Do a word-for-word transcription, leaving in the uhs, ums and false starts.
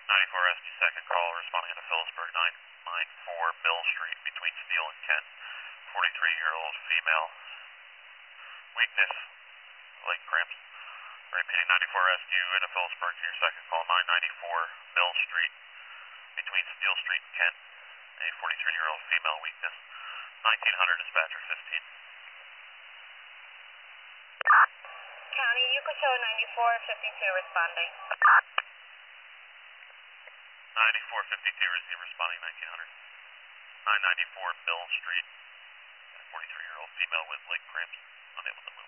ninety-four S T second call, responding to Phillipsburg, nine ninety-four Mill Street between Steele and Kent. forty-three-year-old female. Weakness, leg cramps. Repeating ninety-four S T into Phillipsburg for your second call, nine ninety-four Mill Street between Steele Street and Kent. A forty-three-year-old female, weakness. nineteen hundred dispatcher fifteen. County, you could show ninety-four fifty-two responding. ninety-four fifty-two receive responding nineteen hundred. nine ninety-four Mill Street. forty-three-year-old female with leg cramps, unable to move.